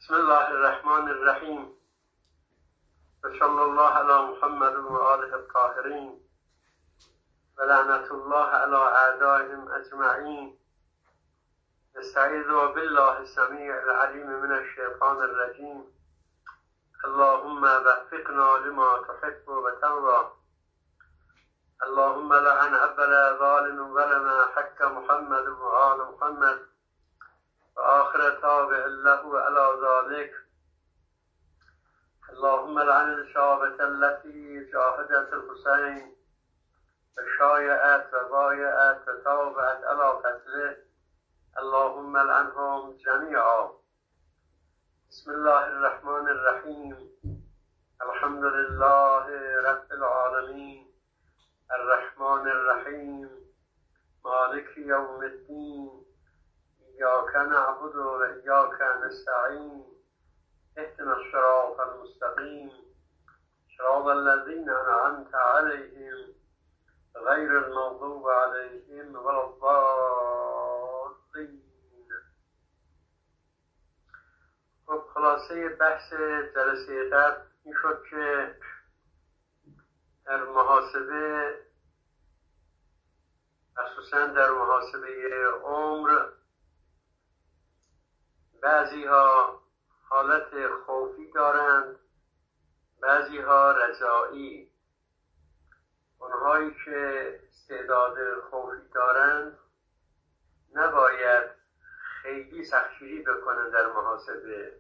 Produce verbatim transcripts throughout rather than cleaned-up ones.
بسم الله الرحمن الرحیم و صلی الله علی محمد و آله الطاهرین و لعنت الله علی اعدائهم اجمعین. نستعیذ بالله السمیع العلیم من الشیطان الرجیم. اللهم وفقنا لما تحب و ترضى. اللهم لعن اول ظالم ظلم حق محمد و آل محمد و آخر تابع له على ذلك. اللهم لعن الشعبة التي جاهدت الحسين وشايعت وبايعت وتابعت على قتله. اللهم لعنهم جميعا. بسم الله الرحمن الرحيم. الحمد لله رب العالمين الرحمن الرحيم مالك يوم الدين. إياك نعبد وإياك نستعين. اهدنا الصراط المستقيم صراط الذين أنعمت عليهم غير المغضوب عليهم ولا الضالين. خب خلاصه بحث جلسه قبل این شد که در محاسبه، خصوصا در محاسبه عمر، بعضی ها حالت خوفی دارند، بعضی ها رجایی. اونهایی که استعداد خوفی دارند نباید خیلی سختگیری بکنن در محاسبه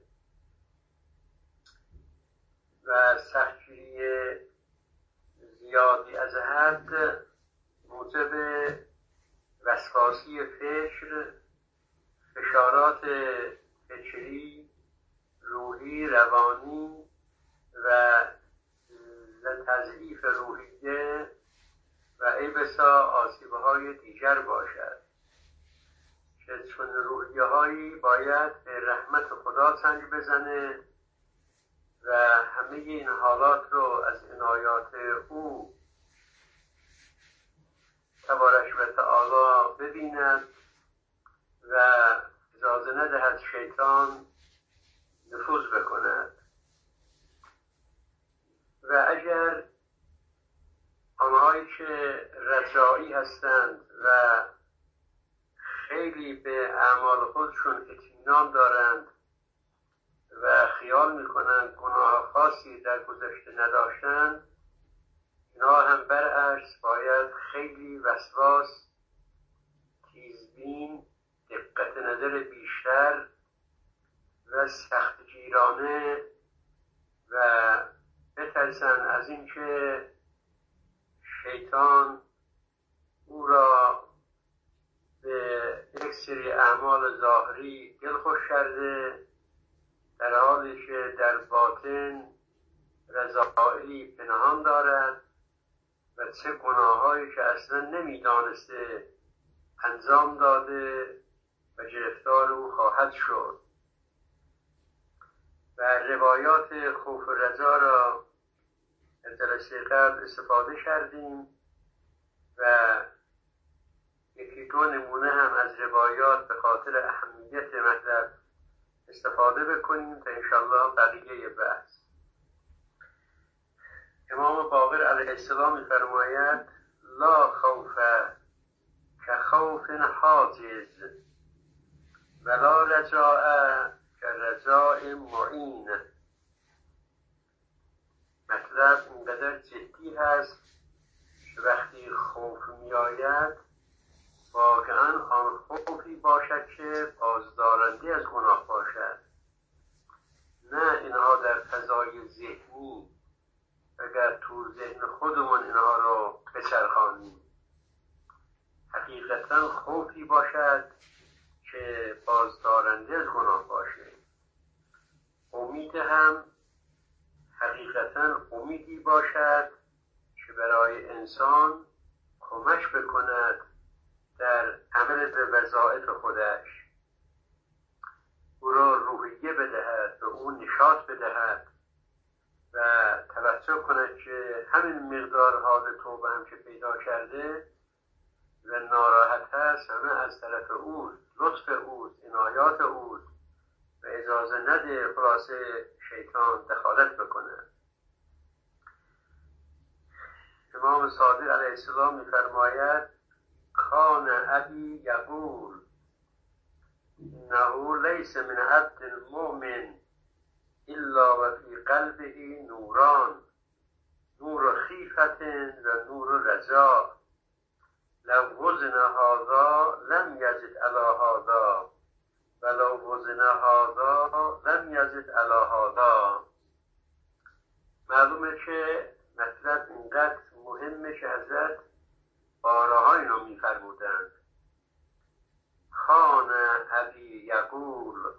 و سختگیری زیادی از حد موجب وسواسی فکر، فشارات فکری، روحی، روانی و تضعیف روحیه و ای بسا آسیبه های دیگر باشد که چون روحیه هایی باید به رحمت خدا سنگ بزنه و همه این حالات رو از عنایات او تبارک و تعالی ببیند و اجازه ندهد شیطان نفوذ بکند. و اگر آنهایی که رجایی هستند و خیلی به اعمال خودشون اطمینان دارند و خیال میکنند گناه خاصی در گذشته نداشتند، اینا هم برعکس باید خیلی وسواس، تیزبین، دقت نظر بیشتر و سختگیرانه و بترسن از اینکه شیطان او را به یک سری اعمال ظاهری دلخوش کرده، در حالی که در باطن رذائلی پنهان دارد و چه گناهایی که اصلا نمیدانسته انجام داده و گرفتار او خواهد شد. و روایات خوف و رجا را در جلسه قبل استفاده کردیم و یکی دو نمونه هم از روایات به خاطر اهمیت مطلب استفاده بکنیم تا انشاءالله بقیه بحث. امام باقر علیه السلام می‌فرماید لا خوف کخوف حاجز ولا رجاء كرجاء معین. مطلب اینقدر جدی هست که وقتی خوف می آید واقعا آن خوفی باشد که بازدارنده از گناه باشد، نه اینها در فضای ذهنی اگر تو ذهن خودمون اینها رو بچرخانیم. حقیقتا خوفی باشد که بازدارنده از گناه باشه. امید هم حقیقتا امیدی باشد که برای انسان کمک بکند در عمل به وظایف خودش، او را روحیه بدهد، به او نشاط بدهد و توجه کند که همین مقدار حال توبه هم که پیدا کرده و ناراحت هست همه از طرف اوست، لطف اوست، عنایات اوست و اجازه نده خلاصه شیطان دخالت بکنه. امام صادق علیه السلام می‌فرماید کان ابی یقول انه لیس من عبد المؤمن الا و فی قلبه نوران، نور خیفت و نور رجاء، لو وزن هذا لم یزد علی هذا ولو وزن هذا لم یزد علی هذا. معلومه که مطلب اینقدر مهمه که حضرت بارها اینو میفرمودند. کان ابی یقول،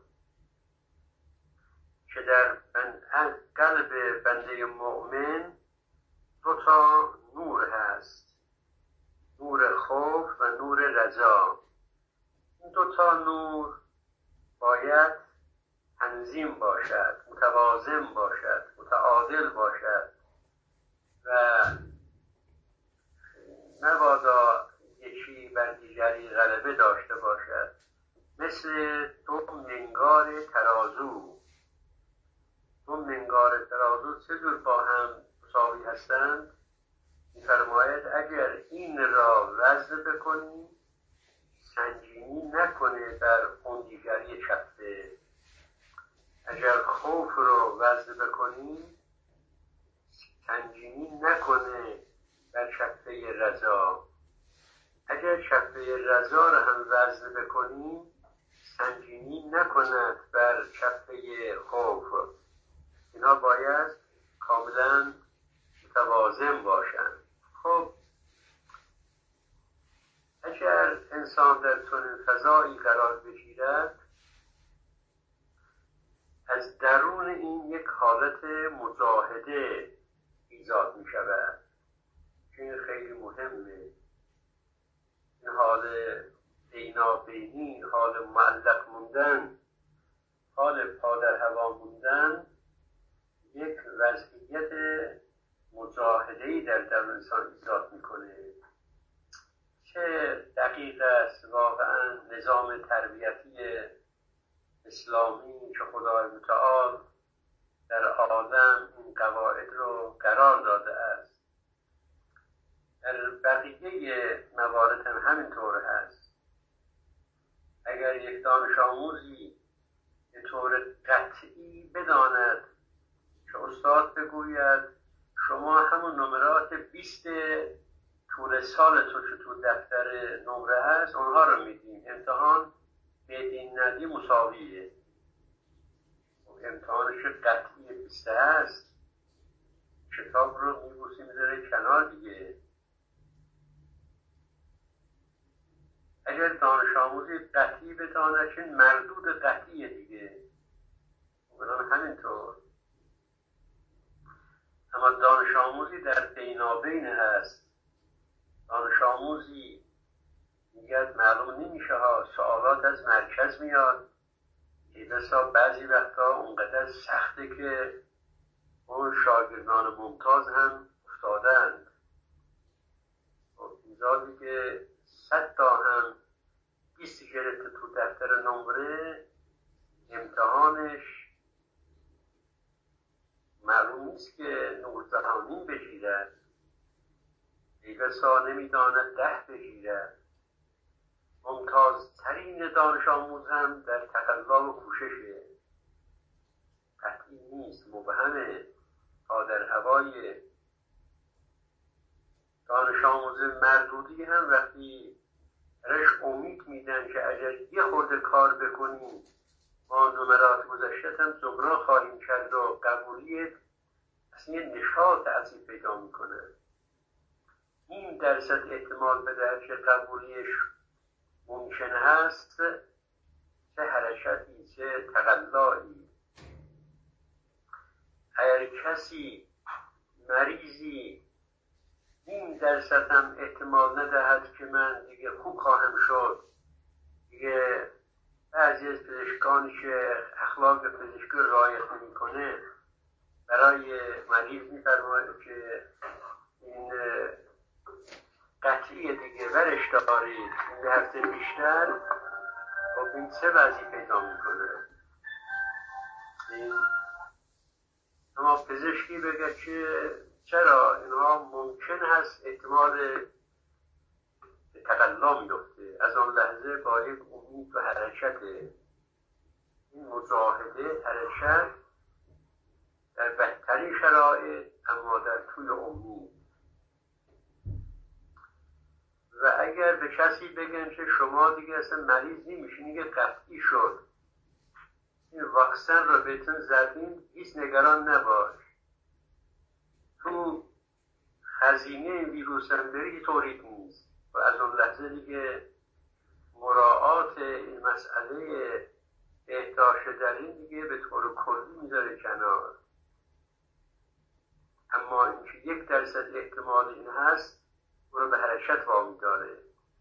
که در قلب بنده مؤمن دو تا نور هست، نور خوف و نور رجا. این دو تا نور باید تنظیم باشد، متوازن باشد، متعادل باشد و مبادا یکی بر دیگری غلبه داشته باشد. مثل دو منگار ترازو، دو منگار ترازو چه جور با هم مساوی هستند؟ می‌فرماید اگر این را وزن بکنی سنجینی نکنه در اون دیگری چفته، اگر خوف رو وزن بکنی سنجینی نکنه در چفته رضا، اگر چفته رضا رو هم وزن بکنی سنجینی نکند بر چفته خوف. اینا باید کاملا متوازن باشند. خب اگر انسان در چنین فضایی قرار بگیرد، از درون این یک حالت مجاهده ایجاد می شود که این خیلی مهمه. این حال بینابینی، حال معلق موندن، حال پا در هوا موندن یک وضعیت مجاهده‌ای در درون انسان ایجاد میکنه. چه دقیق است واقعا نظام تربیتی اسلامی که خدای متعال در عالم این قواعد رو قرار داده است، در بقیه موارد هم همینطور هست. اگر یک دانش آموزی به طور قطعی بداند که استاد بگوید شما همون نمرات بیست طول سال تو که تو دفتر نمره هست اونها رو میدیم، امتحان بدین ندی مساویه. امتحانش قطعی بیست هست، کتاب رو میبوسی میذاره کنار دیگه. اگر دانش آموزی قطعی بداند که مردود قطعیه دیگه، اونم همینطور. اما دانش آموزی در بینابین هست. دانش آموزی میگه معلوم نمیشه ها، سوالات از مرکز میاد، بسا بعضی وقتا اونقدر سخته که اون شاگردان ممتاز هم افتادند. اینجا دیگه صد تا هم بیست گرفته تو دفتر نمره، امتحانش معلوم نیست که نوزده همین بگیرد، بسا نمیداند ده بگیرد. ممتازترین دانش آموز هم در تقلا و کوششه، قطعی نیست، مبهمه، تا در هوای. دانش آموز مردودی هم وقتی رش امید میدن که اگر یه خورده کار بکنی ما نمرات گذشتت هم جبران خواهیم کرد و قبولیت، اصلا یه نشاط عظیم پیدا میکنه. این درصد احتمال بده که قبولیش ممکن هست، چه حرکتی، چه تقلایی. اگر کسی مریضی این درصد هم احتمال ندهد که من دیگه خوب خواهم شد، دیگه بعضی از پزشکانی که اخلاق پزشکی رعایت نمی‌کنه برای مریض می‌فرماید که این قطعی دیگه ورش دارید این هفته بیشتر. خب این چه وضعی پیدا میکنه؟ یکی بگه که چرا اینها ممکن هست احتمال به تقلا میفته، از آن لحظه با یک امید و حرکت این مجاهده، حرکت در بهترین شرایط اما در طول امید. و اگر به کسی بگن که شما دیگه اصلا مریض نمیشین، دیگه قطعی شد، این واکسن رو بهتون زدین، هیچ نگران نباش، تو خزینه ویروس هم بری تولید نیست، و از اون لحظه دیگه مراعات این مسئله بهداشت در این دیگه به طور کلی میذاره کنار. اما اینکه یک درصد احتمال این هست او رو به حرکت وامی داره.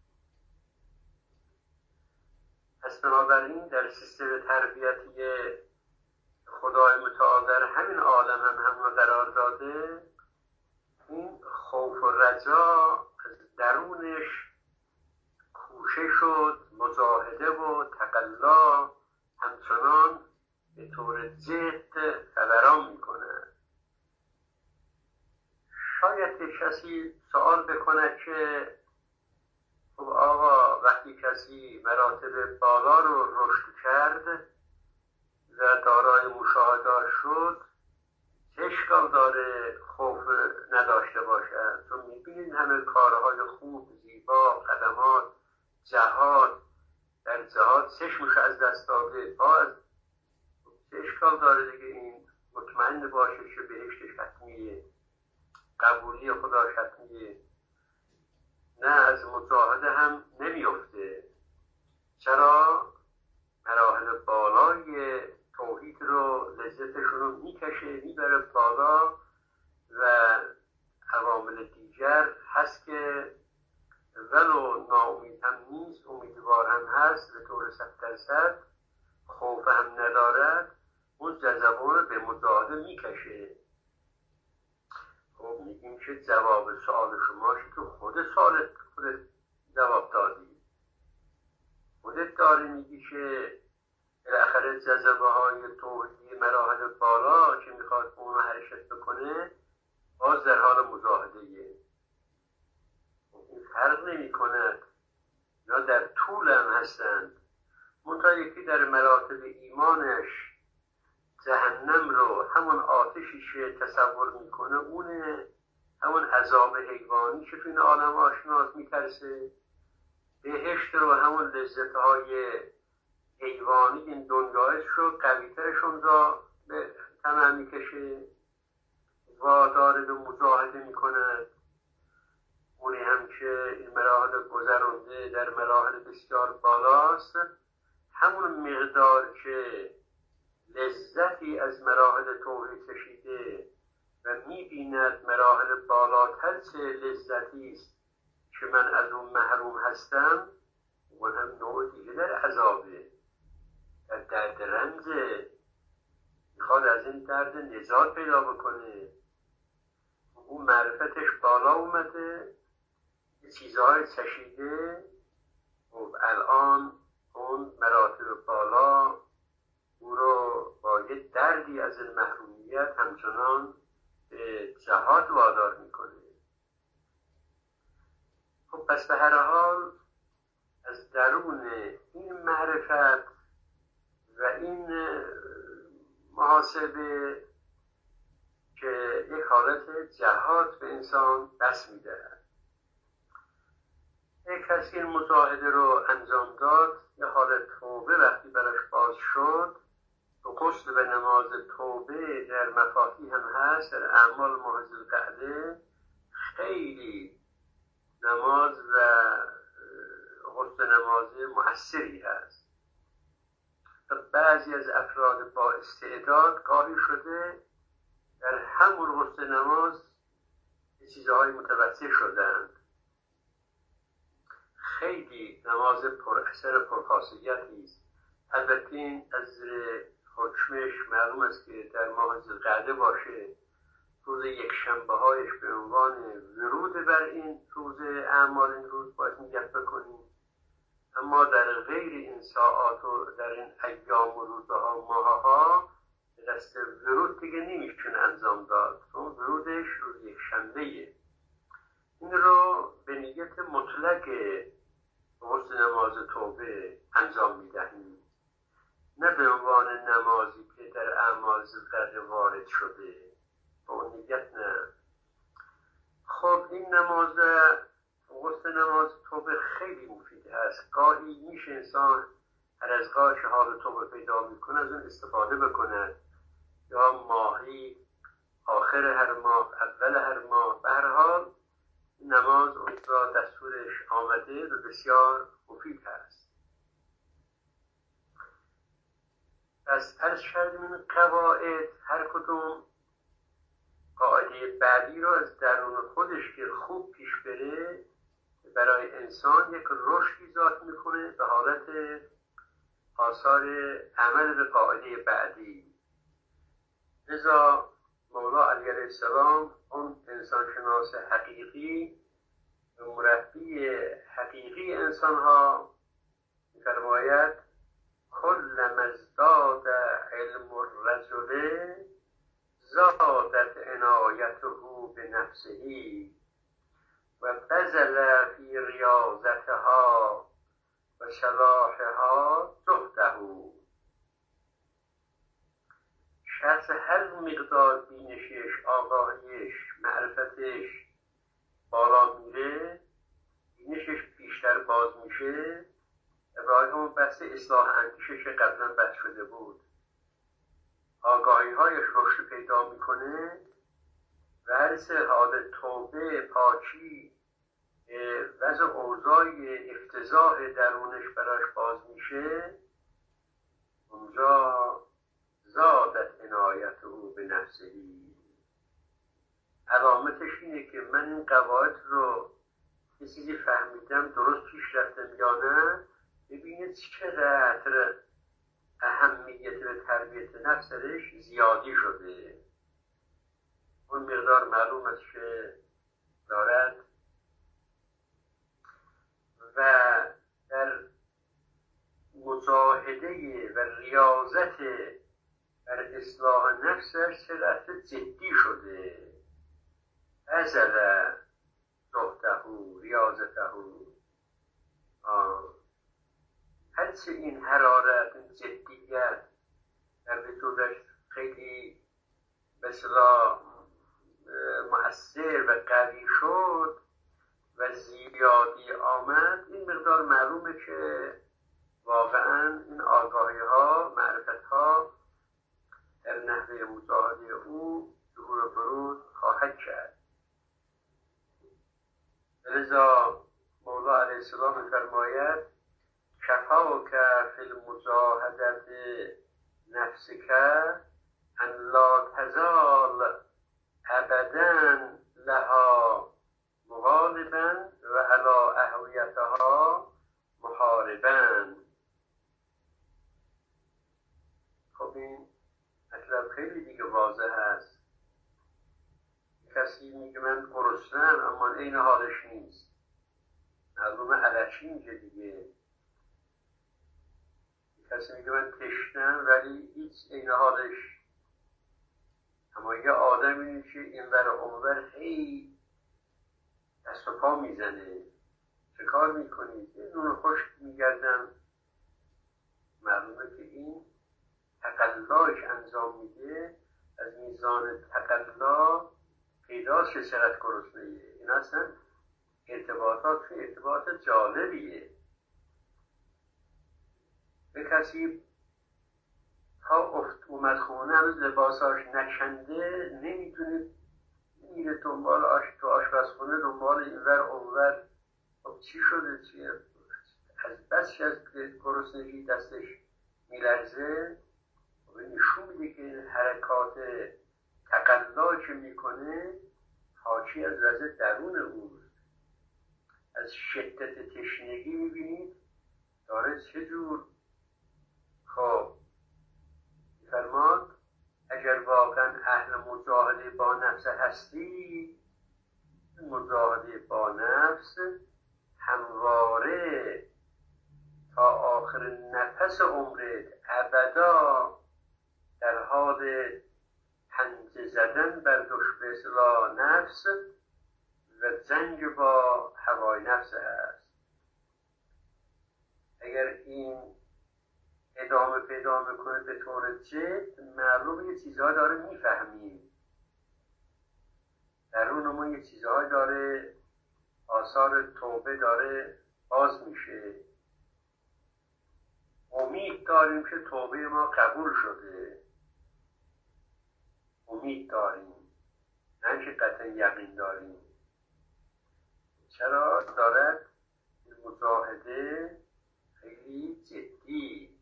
پس بنابراین در سیستم تربیتی خدای متعال در همین عالم هم همون قرار داده، این خوف و رجا از درونش کوشش شد، مجاهده و تقلا همچنان به طور جد فوران میکنه. شاید کسی سوال بکنه که خب آقا وقتی کسی مراتب بالا رو رشد کرد و دارای مشاهدات شد، چه اشکال داره خوف نداشته باشه؟ تو میبینید همه کارهای خوب، زیبا، قدمات، جهاد، در جهاد چشمش از دست داده، باز چه اشکال داره دیگه این مطمئن باشه که بهشتش حتمیه، قبولی خدا حتمیه. نه، از مجاهده هم نمیفته. چرا؟ مراحل بالای توحید رو، لذتشون رو میکشه، میبره بالا، و عوامل دیگر هست که ولو ناامید هم نیست، امیدوار هم هست، به طور صد درصد خوف هم ندارد، اون جذبه رو به مجاهده میکشه. خب میگیم که جواب سوال شما شد تو خود سوالت خودت جواب دادی، خودت داری میگی که بالاخره جذبه های توحیدی مراحل بالا که میخواد اونو حرکت بکنه باز در حال مجاهده یه. این فرق نمی کند، یا در طول هم هستند. منتها یکی در مراتب ایمانش جهنم رو همون آتشی که تصور میکنه اونه، همون عذاب حیوانی که تو این عالم آشناس میترسه، بهشت رو همون لذتهای حیوانی این دنیایش رو قویترشون را به طمع میکشه، وادار به مجاهده میکنه. اونی هم که این مراحل گذرونده در مراحل بسیار بالاست، همون مقدار که لذتی از مراحل توحید کشیده و میبیند مراحل بالاتر چه لذتی است که من از اون محروم هستم، اون هم نوع دیگه در عذابه، در درد رنجه، میخواد از این درد نجات پیدا بکنه. اون معرفتش بالا اومده، یه چیزهای چشیده، و الان اون مراتب بالا او رو با یه دردی از این محرومیت همچنان به جهاد وادار میکنه. خب پس به هر حال از درون این معرفت و این محاسبه که یک حالت جهاد به انسان دست میدهد. یک کسی این مجاهده رو انجام داد، یه حالت توبه وقتی براش باز شد، تو غسل و نماز توبه در مفاهیم هم هست، در اعمال ماه ذوالقعده خیلی نماز و غسل نماز مؤثری هست. بعضی از افراد با استعداد گاهی شده در همون غسل نماز چیزهای متوسط شدند. خیلی نماز پر اثر پر خاصیتی است. البته این از حکمش معلوم است که در ماه ذوالقعده باشه، روز یک شنبه هایش به عنوان ورود بر این روز اعمال این روز باید نیت بکنیم. اما در غیر این ساعات و در این ایام و روزها و ماهها به دست ورود ورود دیگه نمیتونه انجام داد، چون ورودش روز یک شنبهه. این رو به نیت مطلق غسل نماز توبه انجام میدهیم، نه به عنوان نمازی که در اعمال ذوالقرنین وارد شده، به اون نیت نه. خب این نماز غسل نماز توبه خیلی مفید هست. گاهی میشه انسان هر از گاهی حال توبه پیدا میکنه از اون استفاده بکنه، یا ماهی آخر هر ماه اول هر ماه. به هر حال نماز اونجا دستورش آمده و بسیار مفید هست. پس عرض کردیم این قواعد هر کدوم قاعده بعدی رو از درون خودش که خوب پیش بره برای انسان یک رشد ایجاد میکنه به حالت آثار عمل به قاعده بعدی. لذا مولا علی علیه السلام اون انسانشناس حقیقی و مربی حقیقی انسان ها می‌فرماید کلما ازداد علم الرجل زادت عنایته به نفسه و بذل فی ریاضتها و صلاحها جهده. شخص هر مقدار بینشش، آگاهیش، معرفتش بالا میره، بینشش بیشتر باز میشه، برای همون بحث اصلاح اندیشش قبلا بحث شده بود، آگاهی هایش رشد پیدا میکنه و هر سه حال توبه، پاکی، وضع اوضاع افتضاح درونش براش باز میشه، اونجا زادت عنایت او به نفسهی. علامتش اینه که من این قواعد رو یه چیزی فهمیدم، درست پیش رفتم یا نه. ببینید چقدر اهمیت به تربیت نفس درش زیادی شده. اون مقدار معلوم است که دارد و در مجاهده و ریاضت در اصلاح نفسش چقدر جدی شده. ازل زهده ریاضته. هرچه این حرارت، این جدیت در وجودش خیلی مثلا مؤثر و قوی شد و زیادی آمد، این مقدار معلومه که واقعا این آگاهی ها، معرفت ها در نحوه مجاهده او ظهور و بروز خواهد کرد. لذا مولا علیه السلام فرماید کفاک فی المجاهدت نفسک ان لا تزال ابدا لها مغالبا و علی اهویتها محاربا. خب این مطلب خیلی دیگه واضح هست. کسی میگه من گرسنه‌ام اما عین حالش نیست، معلومه علکی میگه دیگه. کسی میگه من تشنه‌ام ولی هیچ عین حالش. اما یه آدمی که این ور اونور هی دست و پا میزنه، چه کار میکنید؟ یه نون خشک میگردم، معلومه که این تقلاش انجام میده. از میزان تقلا پیداست که چقدر گرسنه‌ایه. این اصلا ارتباطات که ارتباط جالبیه. به کسی تا افت اومد خونه هنوز لباساش نکنده نمیتونه، میره دنبال آش تو آشپزخونه دنبال اینور اونور. خب چی شده؟ چیه؟ از بس از گرسنگی دستش میلرزه. نشون میده که این حرکات تقلا که میکنه حاکی از وضع درون اوست. از شدت تشنگی میبینید داره چه جور. خب فرماد اگر واقعا اهل مجاهده با نفس هستی، مجاهده با نفس همواره تا آخر نفس عمرت ابدا در حال زدن بر دشمن اصلاح نفس و جنگ با هوای نفس هست. اگر این ادامه پیدا میکنه به طور جد، معلومه یه چیزها داره میفهمیم، درونمون یه چیزهای داره، آثار توبه داره باز میشه. امید داریم که توبه ما قبول شده، امید داریم، نه که قطعا یقین داریم. چرا؟ دارد این مجاهده خیلی جدی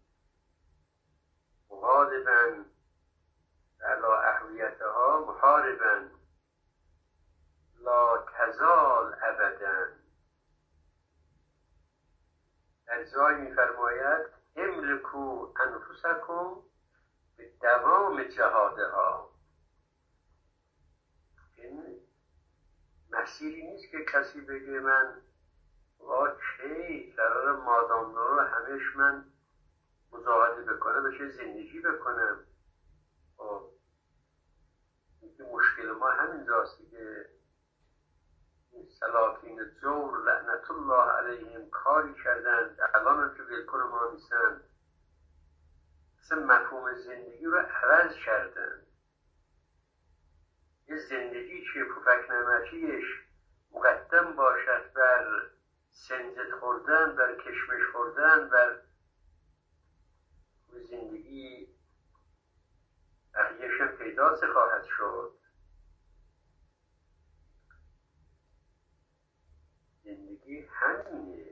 مغاضبا علی اهویتها محاربا لا تزال ابدا. در جای میفرماید املکو انفسکم به دوام جهادها. این مسیری نیست که کسی بگه من وا کی قرار مادام رو همش من مجاهده بکنم بشه زندگی بکنم. خب مشکل ما همینجاست که سلاطین جور لعنت الله علیهم کاری کردند الان هم که ولکن ما نیستند، اصلا مفهوم زندگی رو عوض کردند. یه زندگی که پفک نمکیش مقدم باشد بر سنجد خوردن، بر کشمش خوردن، بر زندگی بقیهش پیدا سه خواهد شد. زندگی همینه.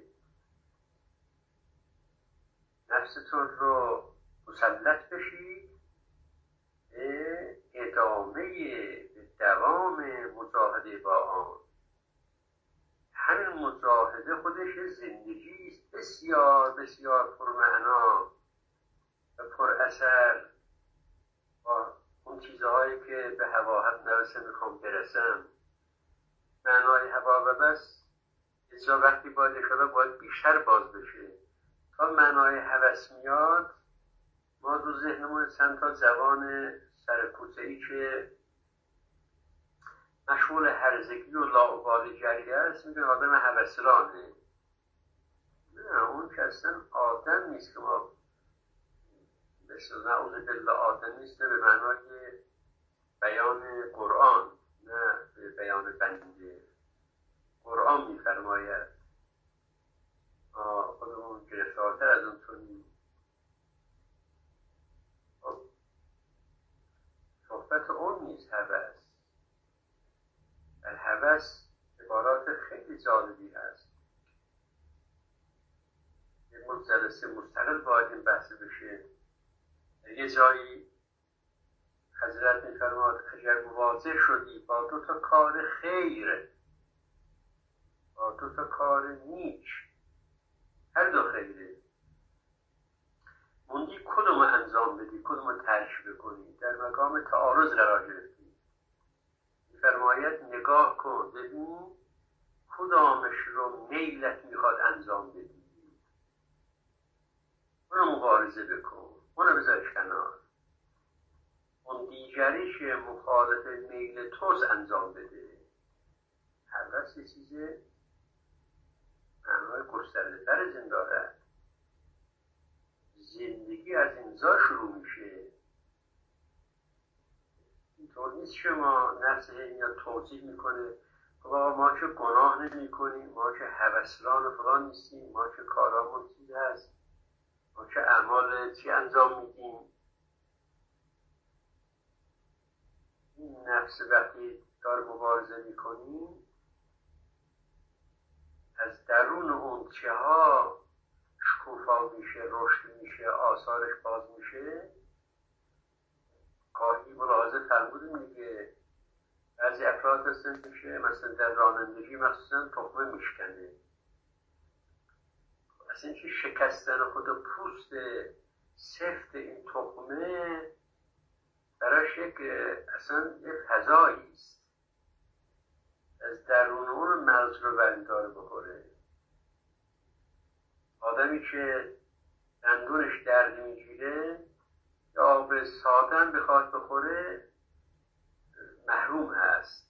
نفستون رو مسلط بشید به ادامه، به دوام مجاهده با آن. همین مجاهده خودش زندگی است بسیار بسیار پرمعنا و پر اثر. با اون چیزهایی که به هواحت نرسه میخوام برسم. معنای هوا و بس اینجا وقتی باید شده باید بیشتر باز بشه. تا معنای هوس میاد ما دو ذهنمون چند تا جوان سرکوچه ای که مشغول هرزگی و لاابالیگری است میگن آدم هوسرانه. نه، اون که اصلا آدم نیست که ما مثل نعوذ بالله آدم نیست به معنای بیان قرآن، نه به بیان بنده. قرآن میفرماید خودمون گرفتارتر از اون تونیم. صحبت اون نیست هوس. در هوس عبارات خیلی جالبی هست. یه جلسه مستقل باید این بحث بشه. یه جایی حضرت میفرماد اگر مواجه شدی با دو تا کار خیر، با دو تا کار نیک، هر دو خیره، موندی کدوم انجام بدی کدوم ترک بکنی، در مقام تعارض قرار گرفتی. میفرماید نگاه کن ببین کدامش رو میلت میخواد انجام بدی، اونو مبارزه بکن، اونو بذار کنار. اون دیگریش مخالف میل توست انجام بده. هوس یه چیز معنای گسترده تر از این دارد. زندگی از اینجا شروع میشه. اینطور نیست شما نفس میاد توصیف میکنه خب آقا ما که گناه نمی کنیم، ما که هوسران فلان نیستیم، ما که کارامون چیز هست، ما که اعمال چی انجام میدیم. این نفس وقتی دار مبارزه میکنیم از درون اون چه ها شکوفا میشه، رشد میشه، آثارش باز میشه. گاهی ملاحظه فرمودیم دیگه بعضی افراد هستن میشه مثلا در رانندگی مخصوصا تخمه میشکنه. اصلا که شکستن خود پوست سفت این تخمه براش یک اصلا یک فضایی است. از درون اون مغز رو بردار بخوره. آدمی که دندونش درد میگیره یا آب ساده بخواد بخوره محروم هست،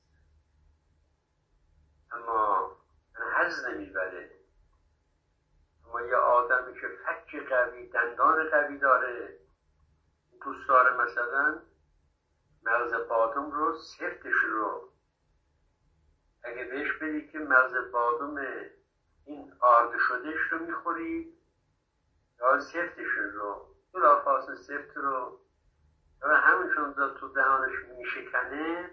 اما حظ نمیبره. اما یه آدمی که فک قوی، دندان قوی داره، دوست داره مثلا مغز بادم رو، سفتش رو اگه بهش بدی که مغز بادم این آرد شدهش رو میخوری یا سفتش رو، بلافاصله سفت رو و همینشون تو دهانش میشکنه،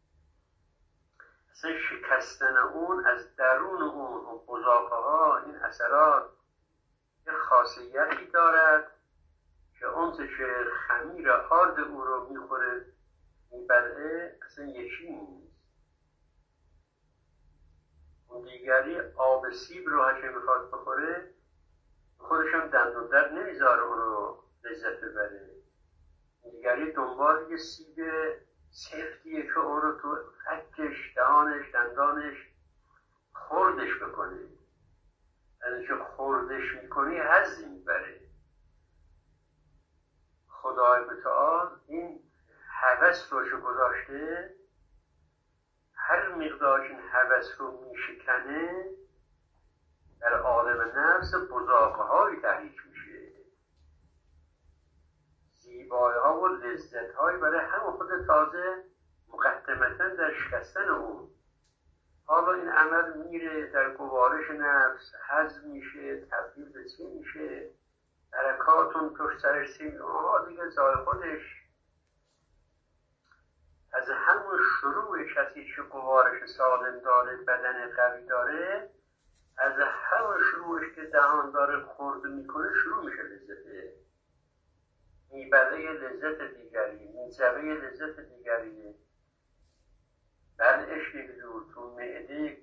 اصلا شکستن اون از درون اون و بزاقه ها این اثرات یه خاصیتی دارد که اون که خمیر آرد او رو میخوره میبلعه اصلا یکی نیست. اون دیگری آب سیب رو هرچه میخواد بخوره خودش هم دندون در نمیذاره اون رو لذت ببره. دیگری دنبال یه سیب سفتیه که اون رو تو فکش، دهانش، دندانش خوردش بکنه. از اینکه خوردش میکنی حظی میبره. خدای متعال این هوس رو که گذاشته، هر مقدار این هوس رو میشکنه در عالم نفس بزاقه های تحریک میشه، زیبایی ها و لذت های برای همه خود تازه مقدمتا در شکستن اون. حالا این عمل میره در گوارش نفس، هضم میشه، تبدیل به چی میشه، برکاتون پشت سرش سیم ها دیگه زای خودش. از همون شروع کسی که گوارش سالم داره، بدن قوی داره، از همون شروعش که دهان داره خورد میکنه شروع میشه لذته، میبره لذت دیگری، میجوه لذت دیگری. بلعش یک دور تو معده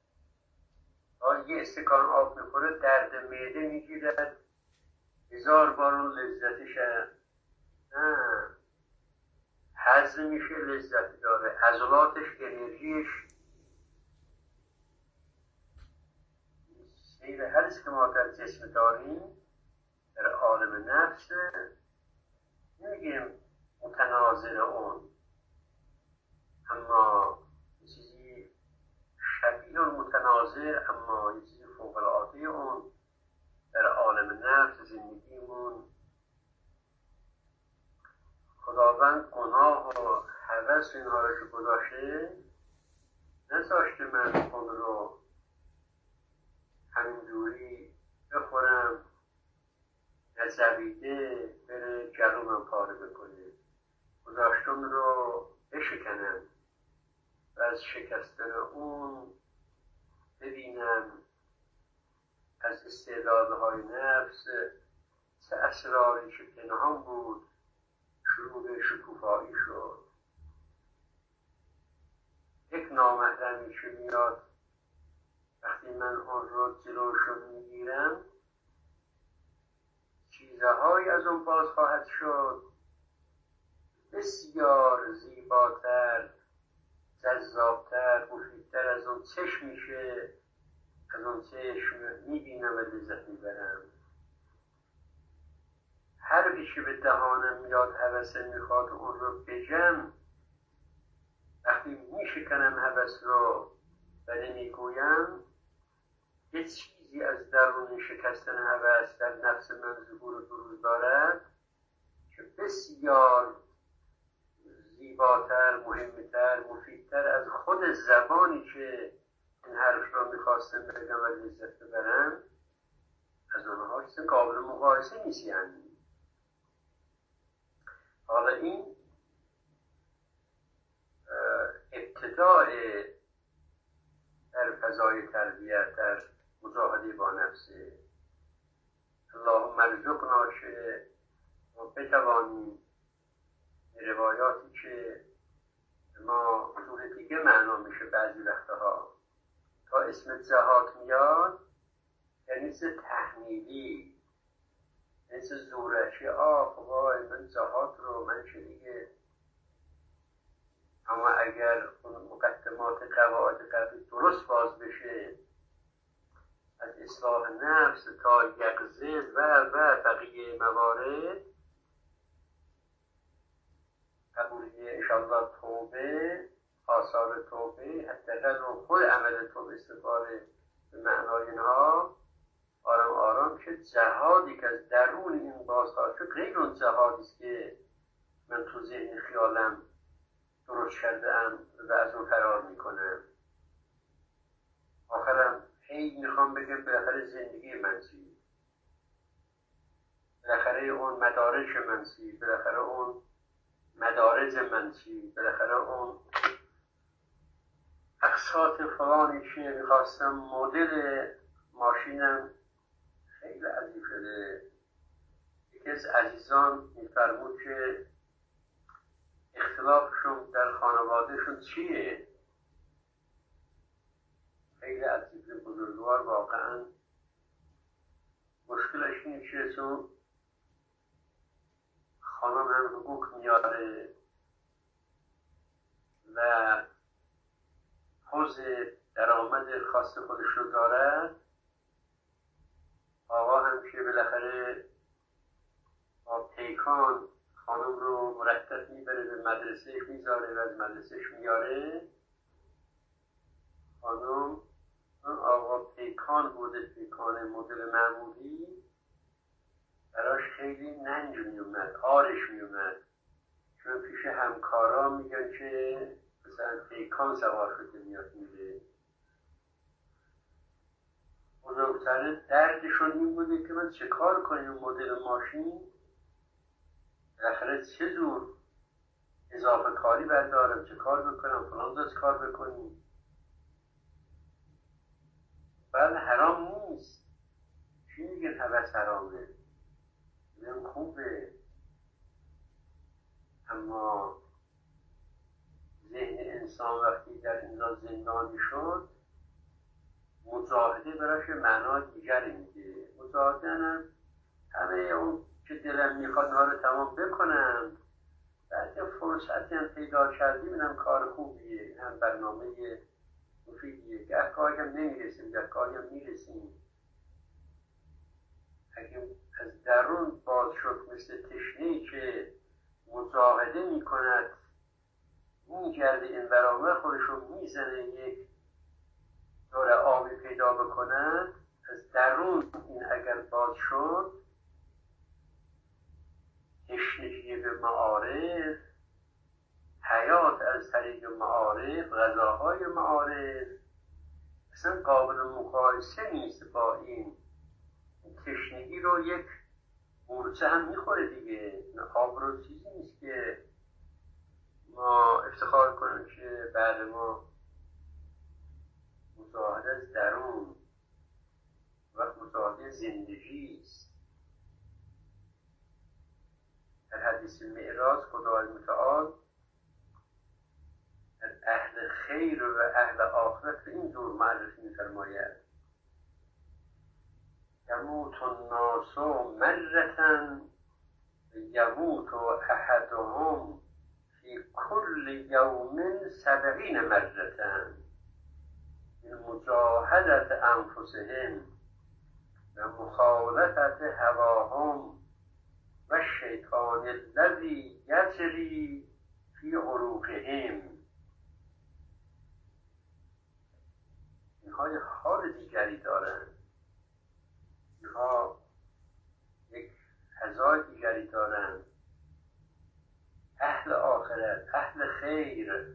یه استکان آب میخوره درد معده میگیرد هزار بار اون لذتش نه هضم میشه، لذت داره، عضلاتش، انرژیش. سیر هرچی که ما در جسم داریم در عالم نفس نمیگیم متناظر اون، اما یه چیزی شبیه متناظر اما یه چیزی فوق العاده اون در عالم نفس زندگیمون. خداوند گناه و هوس اینها رو که گذاشته، نذاشته من اون رو همینجوری بخورم نزویده بره گلومم پاره بکنه، گذاشتم رو بشکنم و از شکستن اون ببینم از استعدادهای نفس چه اسراری که پنهان بود شروع به شکوفایی شد. یک نامحرمی که میاد وقتی من اون رو جلوشو میگیرم چیزهایی از اون باز خواهد شد بسیار زیباتر، جذابتر، مفیدتر از اون چشم میشه. از اون چشم میبینم و لذت میبرم. هر بیشه به دهانم میاد هوسه میخواد اون رو بجم، وقتی میشکنم هوس رو و نمیگویم یه چیزی از درون شکستن هوس در نفس من ظهور و بروز دارد که بسیار زیباتر، مهمتر، مفیدتر از خود زبانی که این حرف رو میخواستم بگم و لذت ببرم از اونها چیز قابل مقایسه نیست. یعنی حالا این ابتداء در فضای تربیت در مجاهده با نفسه. اللهم ارزقنا که ما بتوانیم روایاتی که ما طور دیگه معنا میشه بعضی وقتها تا اسم جهات میاد یعنی چیز تحمیلی، یعنی چیز زورشی. آه وای من جهات رو من چه دیگه. اما اگر اون مقدمات قواعد قبلی درست باز بشه از اصلاح نفس تا یقظه و و بقیه موارد قبولیه انشاءالله توبه آثار توبه، حداقل رو خود عمل توبه استفاده به معنای اینها، آرام آرام که جهادی که از درون این بازخواهد شد غیر اون جهادی است که من تو ذهن خیالم درست کرده ام و از اون فرار میکنم. آخرم هی میخوام بگم بالاخره زندگی من چی، بالاخره اون مدارج من چی، بالاخره اون مدارج من چی، بالاخره اون اقساط فلانی که میخواستم مدل ماشینم خیلی عجیب شده. یکی از عزیزان میفرمود که اختلافشون در خانوادهشون چیه؟ خیلی عجیب بزرگوار واقعا مشکلش اینه که چون خانم هم حقوق میاره و حوض درآمد خاص خودش رو دارد، آقا هم که بالاخره با پیکان خانم رو مرتب میبره به مدرسه میذاره و از مدرسهش میاره. خانم اون آقا پیکان بوده، پیکان مدل معمولی، براش خیلی ننج میومد، آرش میومد، چون پیش همکارا میگن که مثلا پیکان سوار شده میاد میره. بزرگتره دردشون این بوده که من چه کار کنیم مدل ماشین، بالاخره چه جور اضافه کاری بردارم، چه کار بکنم، فلان دست کار بکنیم. بله حرام نیست، چی میگن هوس حرامه؟ میگن خوبه، اما ذهن انسان وقتی در اینجا زندانی شد، مجاهده براش معنا دیگری میده. مجاهده هم همه اون که دلم میخواد نها رو تمام بکنم، بعد یه فرصتی هم پیدا کردیم، اینم کار خوبیه، هم برنامه مفیدیه. گهگاهی هم نمیرسیم، گهگاهی هم میرسیم. اگه از درون باز شد مثل تشنه‌ای که مجاهده میکند، میگرده این برامه خودش رو میزنه یک دور آبی پیدا بکند، از درون این اگر باز شد، تشنگی به معارف، حیات از طریق معارف، غذاهای معارف اصلا قابل مقایسه نیست با این. تشنگی رو یک مورچه هم میخوره دیگه. آب رو چیزی نیست که ما افتخار کنیم که بعد ما مشاهده از درون و مشاهده زندگی است. در حدیث معراج خدای متعال اهل خیر و اهل آخرت به این دور معرفی می‌فرماید: یموت الناس مرة یموت احدهم فی کل یوم سبعین مرة من مجاهدت انفسهم و مخالفت هواهم و الشیطان الذی یجری فی عروقهم. اینها حال دیگری دارند، اینها یک فضای دیگری دارند. اهل آخرت، اهل خیر،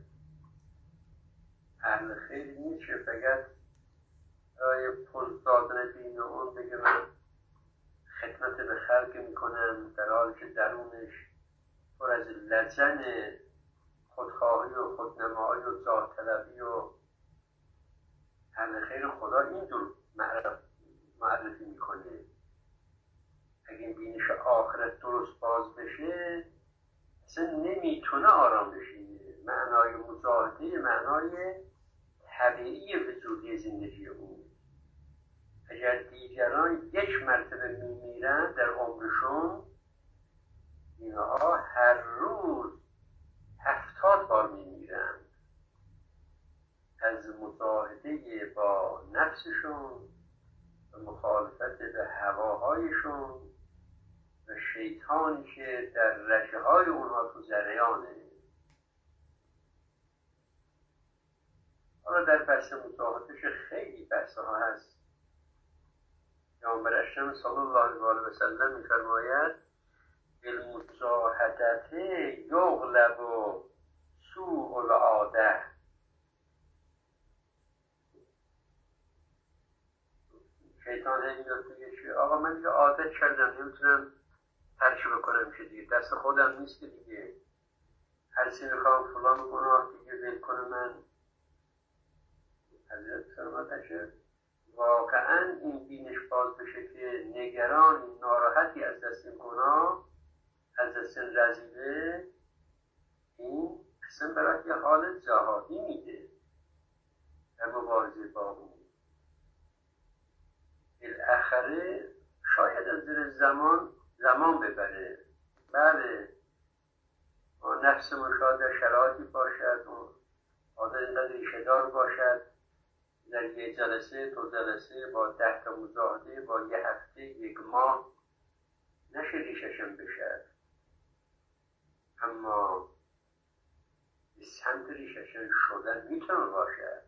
اهل خیر نیست که فقط برای پول دادن دین اون بگه من خدمت به خلق میکنم، در حالی که درونش پر از لجن خودخواهی و خودنمایی و ذات طلبی. و اهل خیر خدا اینجور معرفی میکنه. اگه بینش آخرت درست باز بشه، اصلا نمیتونه آرام بشینه. معنای مجاهده معنای طبیعی وجودی زندگی اون. اگر دیگران یک مرتبه میمیرن در عمرشون، اینها هر روز هفتاد بار میمیرن از مجاهده با نفسشون و مخالفت به هواهایشون و شیطانی که در رگه های اونها تو جریانه. حالا در بحث مزاحدهش خیلی بحث ها هست. پیامبر اکرم صلی الله علیه و سلم می‌فرماید بالمزاحدة یغلب سوء العاده. شیطان هی میاد میگه چه آقا من دیگه عادت کردم نمیتونم ترک بکنم که دیگه دست خودم نیست که دیگه هر چی میخوام فلان گناه دیگه ول کنم. من حضرت فرمودن واقعا این بینش باز بشه که نگران ناراحتی از دست این گناه از دست این رذیله، این اصلا برای یه حال جهادی میده در مبارزه با اون. بالاخره شاید از زیر زمان زمان ببره. بله نفس مشاهد در شرایطی باشد، آدم اینقدر ریشه‌دار باشد، در یک جلسه دو جلسه با ده تا مجاهده با یه هفته یک ماه نشه ریششم بشد، اما به سمت ریششم شدن میتونه باشد.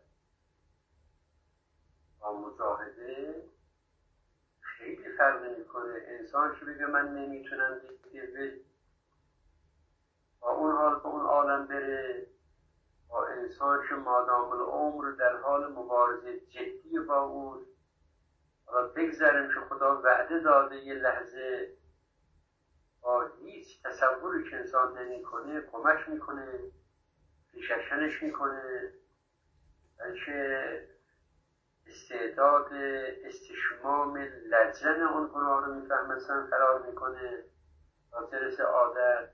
با مجاهده خیلی فرق میکنه. انسان که بگه من نمیتونم دیگه با اون حال به اون عالم بره، با انسان که مادام العمر در حال مبارزه جدی با اون، حالا بگذاریم که خدا وعده داده یه لحظه با هیچ تصوری که انسان نمی کنه کمک میکنه، پیششنش میکنه، بلکه استعداد استشمام لجن اون گناه رو میفهمستن قرار میکنه تا جلس عادت.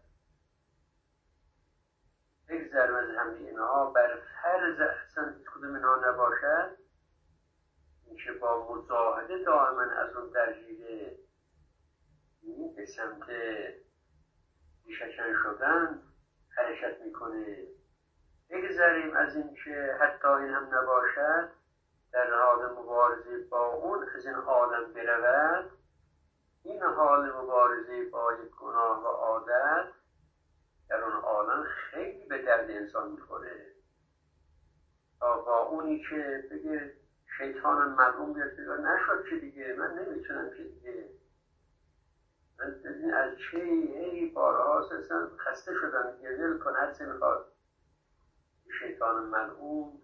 بگذاریم از همه اینها، بر فرض اصلا هیچ کدوم اینها نباشد، اینکه با مجاهده دائما از اون درگیره به سمت پیشکن شدن حرکت میکنه. بگذاریم از اینکه حتی این هم نباشد، در حال مبارزه با اون از این عالم برود. این حال مبارزه با یک گناه و عادت در اون عالم خیلی به درد انسان میخوره، تا با اونی که بگه شیطان ملعون بیاد بگه نشد که دیگه من نمیتونم که دیگه من از چه ای بارها اصلا خسته شدم دیگه ول کن هر چه میخواد. شیطان ملعون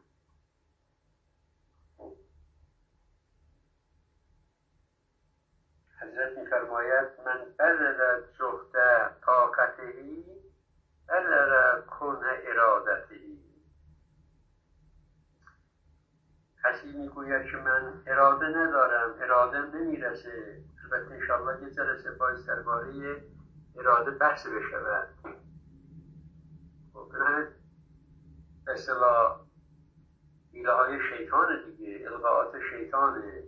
حضرت میفرماید من برد زهده طاقتهی برد کنه ارادتهی. کسی میگوید که من اراده ندارم، اراده نمیرسه. البته انشاءالله یه جلسه باید درباره اراده بحث بشود. خب به اصطلاح حیله های شیطان دیگه، القاءات شیطانه.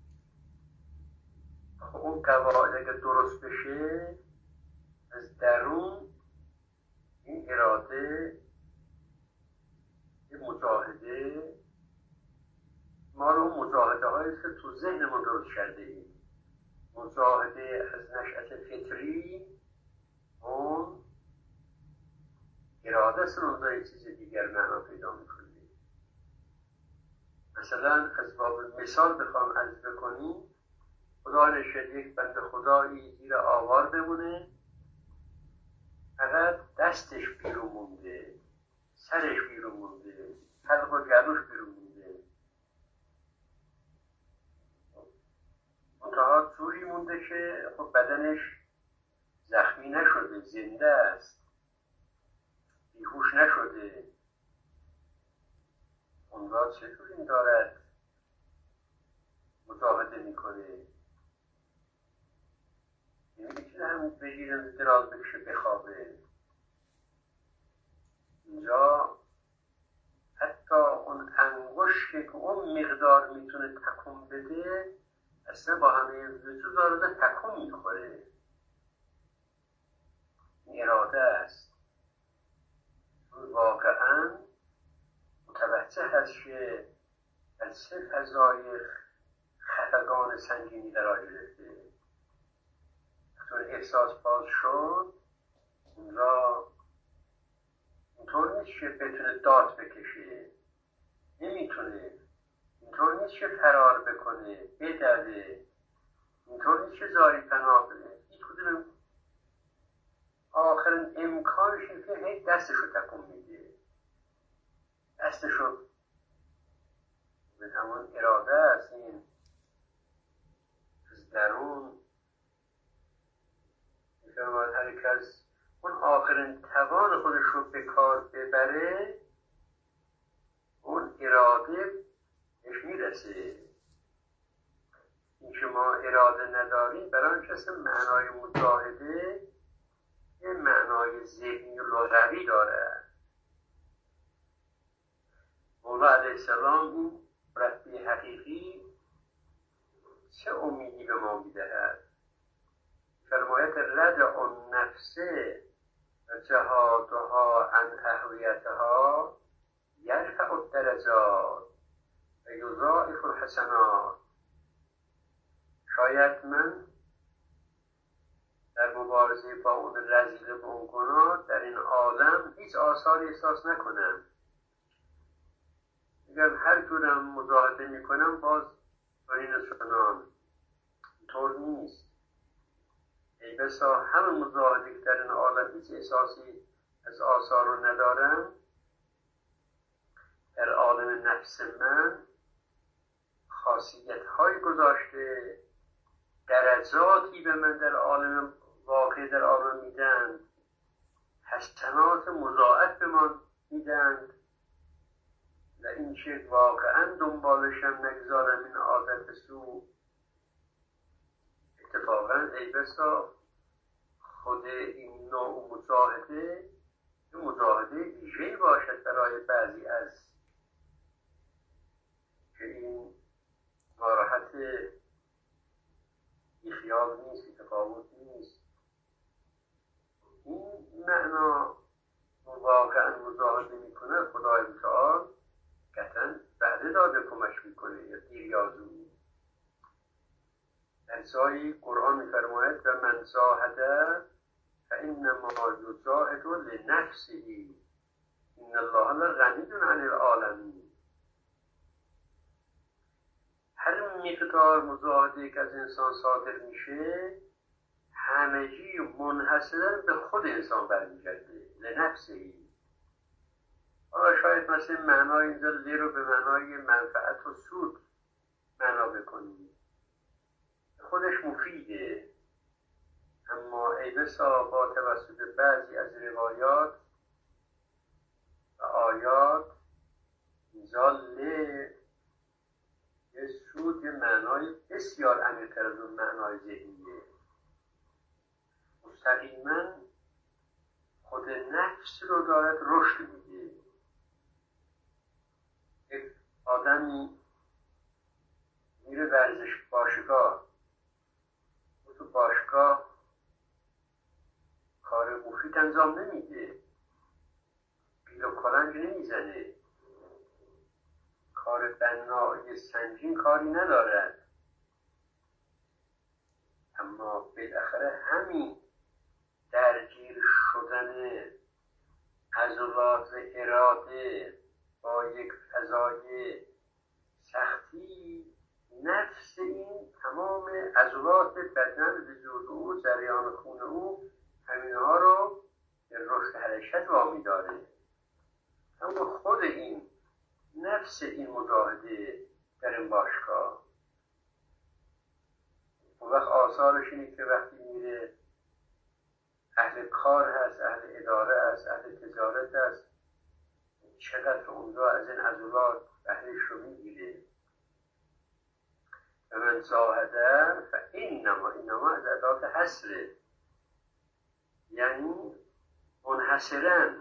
خب اون قواعد اگه درست بشه از درون این اراده یه مجاهده مال اون مجاهده هایی که تو ذهنمون درست کرده ایم. مجاهده از نشأت فطری اون اراده سنونده یه چیز دیگر معنا پیدا میکنه. مثلا از باب مثال بخوام عرض بکنیم، خدا نشد یک بنده خدایی زیر آوار بمونه، فقط دستش بیرون مونده، سرش بیرون مونده، حلق و گلوش بیرون مونده، منتها جوری مونده که خب بدنش زخمی نشده، زنده است، بیهوش نشده. اون را چطور این دارد مجاهده میکنه؟ نمیتونه هم بگیرن دراز بکشه بخوابه. اینجا حتی اون انگشتی که اون مقدار میتونه تکون بده اصلا با همه وجود داره تکون میخوره. این اراده است. واقعا متوجه هست که از چه فضای خفگان سنگینی درا گرفته. چون احساس باز شد اونجا اینطور نیست که بتونه داد بکشه، نمیتونه. اینطور نیست که فرار بکنه، بدوه، اینطور نیست که زاری پناه بده. هیچ کدوم آخرین امکانش اینه که هی دستشو تکون میده، دستشو به همون اراده است، این از درون میفرماید هر کس اون آخرین توان خودش رو به کار ببره، اون اراده بهش میرسه. این که ما اراده نداریم برای اینکه معنای مجاهده یه معنای ذهنی و لغوی داره. مولا علیه السلام این ربی حقیقی چه امیدی به ما میدهد؟ فرمایت ردع النفس و جهادها عن اهویتها یرفع الدرجات و یضاعف الحسنات. شاید من در مبارزه با اون رذیله با اون گناه در این عالم هیچ آثاری احساس نکنم، اگر هر جورم مجاهده میکنم باز این چنان. اینطور نیست. ای بسا همه مجاهده که در این عالم هیچ احساسی از آثار رو ندارم، در عالم نفس من خاصیت های گذاشته، درجاتی به من در عالم واقع در عالم میدن، حسنات مضاعف به من میدن و این که واقعا دنبالشم نگذارم این عادت سو. اتفاقا ای بسا خود این نوع مجاهده این مجاهده ویژه‌ای باشد برای بعضی از که این ناراحت این خیال نیست، تفاوت نیست. این معنا واقعا مجاهده میکنه خدای متعال قطعا وعده داده کمش میکنه یا دیر یا زود. در جایی قرآن میفرماید و من جاهده فانما یجاهد لنفسه ان الله لغنی عن العالمین. هر مقدار مجاهده که از انسان صادر میشه همگی منحصرا به خود انسان برمیگرده، لنفسه. حالا شاید مثل معنای اینجا لی رو به معنای منفعت و سود معنا بکنید، خودش مفیده. اما ای بسا با توسط بعضی از روایات و آیات اینجا لی یه سود، یه معنای بسیار عمیق‌تر از اون معنای ذهنیه. مستقیما خود نفس رو دارد رشد میده. یک آدمی میره ورزش باشگاه، تو باشگاه کار مفید انجام نمیده، پیل و کلنج نمیزنه، کار بنای سنگین کاری ندارد. اما بالاخره همین درگیر شدن عضلات و اراده با یک فضای سختی، نفس این تمام عضلات بدن وجود او، جریان خون او، همینها رو به رشد حرکت وامی داره. اما خود این نفس این مجاهده در این باشگاه اون وقت آثارش اینه که وقتی میره اهل کار هست، اهل اداره هست، اهل تجارت هست، چقدر اونجا از این عضلات بهره‌اش رو میگیره. و من زاهده فانما، اینما از ادات حصره، یعنی منحصرا.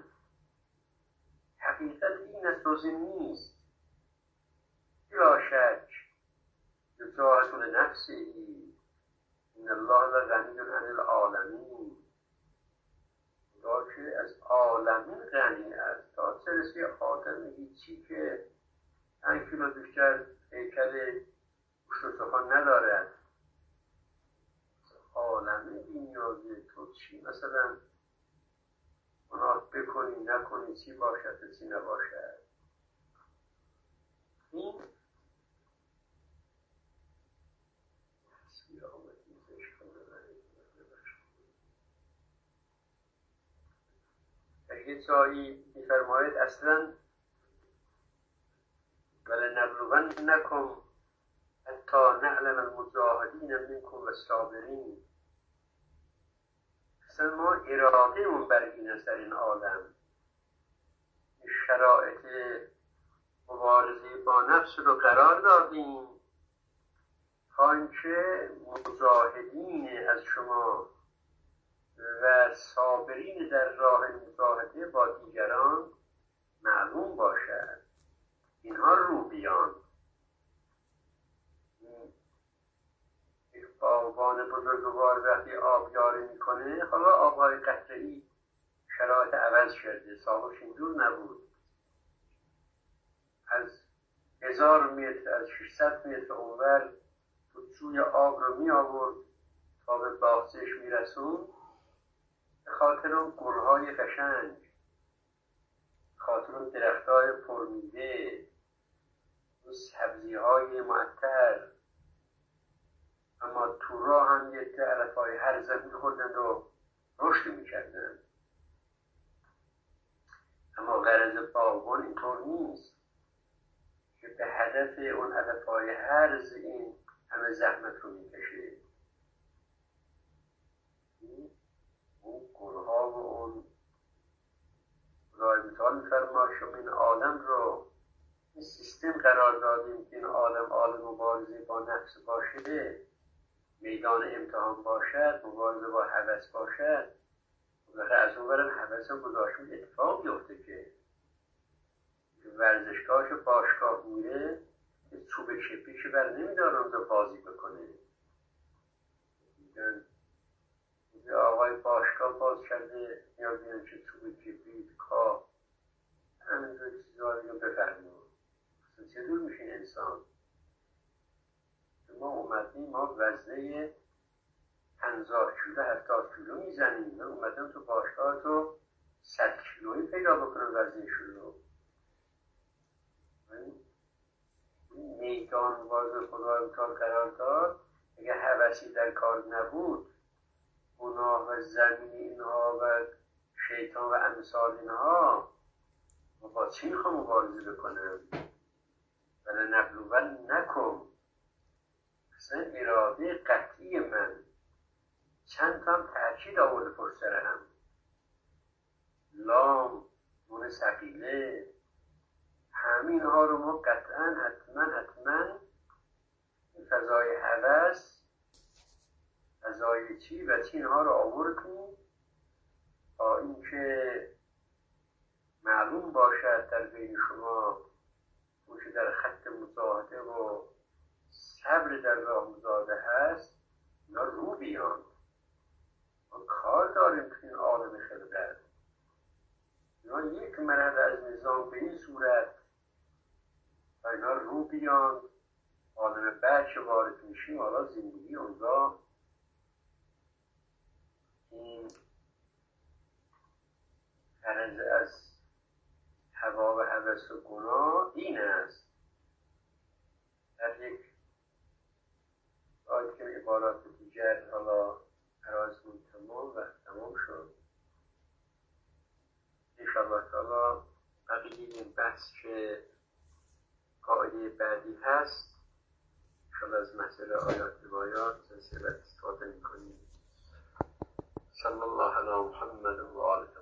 حقیقت این است و نیست. بلا شک یجاهد لنفسه ان الله لغنی عن العالمین. خدا که از عالمین غنی است، تا چه رسی آدم هیچی که پنج کیلو بیشتر هیکل گوشت و سخن ندارد. عالمین بی‌نیازه. تو چی مثلا گناه بکنی نکنی، چی باشد چی نباشد. این در یه جایی می‌فرماید اصلا ولنبلونکم حتی نعلم المجاهدین منکم والصابرین. اصلا ما ارادهمون بر این است در این عالم شرایط مبارزه با نفس رو قرار دادیم تا اینکه مجاهدین از شما و صابرین در راه مجاهده با دیگران معلوم باشد. اینها رو بیان. باغبان بزرگوار وقتی آبیاری میکنه، حالا آبهای قطره‌ای شرایط عوض شده، سابقش اینجور نبود. از هزار متر، از ششصد متر اونور توی آب رو می آورد تا به باغچه‌اش میرسون، به خاطر اون گلهای قشنگ، خاطر اون درختهای پرمیوه، اون سبزیهای معطر. اما تو راه هم یک علفهای هرزه می‌خوردند و رشد می‌کردند. اما غرض باغبان اینطور نیست که به هدف اون علفهای هرز این همه زحمت رو می‌کشه. اون گلها و اون خدای متعال می‌فرما شما این عالم رو این سیستم قرار دادیم که این عالم عالم مبارزه با نفس باشه، میدان امتحان باشد، مبارزه با هوس باشد. و از اون برم هوس هم گذاشتون اتفاق بیفته که ورزشگاهش باشگاه میره که چوب چپیش بر نمیداره اونجا بازی بکنه. میگن آقای باشگاه باز کرده یا بیان چه چوب چپی کا همینجور چیزها رو بفرمون. اصلا چطور میشه انسان؟ ما اومدیم ما وزنه پنجاه کیلو هفتاد کیلو میزنیم. من اومدم تو باشگاه تو صد کیلویی پیدا بکنم وزنشون رو. این میدان باز خدا امتحان قرار داد. اگه هوسی در کار نبود، گناه و زمین اینها و شیطان و امثال اینها، ما با چی میخوام مبارزه بکنم؟ ولنبلونکم، اصلا اراده قطعی من چند تا هم تأکید آورده پشت سر هم. لام، نون ثقیله، همین ها رو ما قطعا حتما حتما فضای هوس، فضای چی و چی اینها رو آوردیم تا اینکه معلوم باشد در بین شما اون که در خط مجاهده و صبر در راه مجاهده هست، اینا رو بیان. ما کار داریم تو این عالم خلقت. اینا یک مرحله از نظام به این صورت و اینا رو بیان. عالم بعد که وارد میشیم، حالا زندگی اونجا این غرض از هوا و هوس و گناه این است. در یک آیت که عبارات دیگر حالا عرایزمون تمام و تمام شد. انشاءالله تعالی بقیه این بحث که قاعده بعدی هست انشاءالله از مسئله آیات روایات سلسله استفاده میکنیم. صلی الله علی محمد و آله